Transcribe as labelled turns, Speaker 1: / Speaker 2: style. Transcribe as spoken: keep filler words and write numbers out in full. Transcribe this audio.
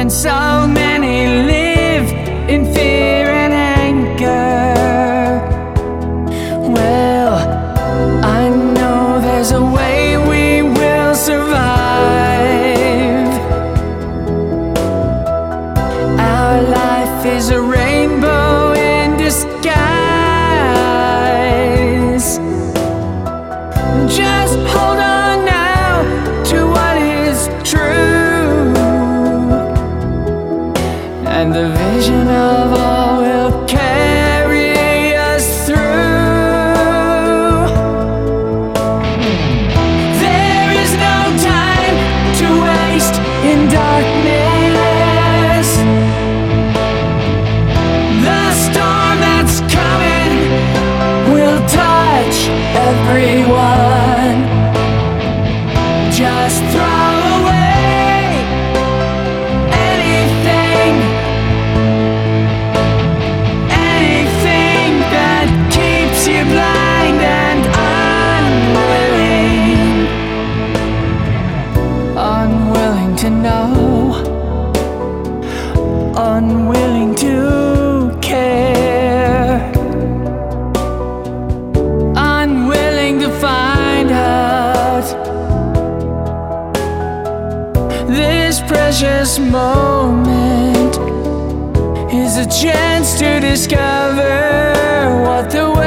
Speaker 1: and so many live in fear and anger. Well, I know there's a way we will survive. Our life is a rainbow in disguise. Just hold on now to what is true, and the vision of all will carry us through. There is no time to waste in darkness. The storm that's coming will touch everyone. Just throw away anything, anything that keeps you blind and unwilling, unwilling to know, unwilling to care, unwilling to find out. This precious moment is a chance to discover what the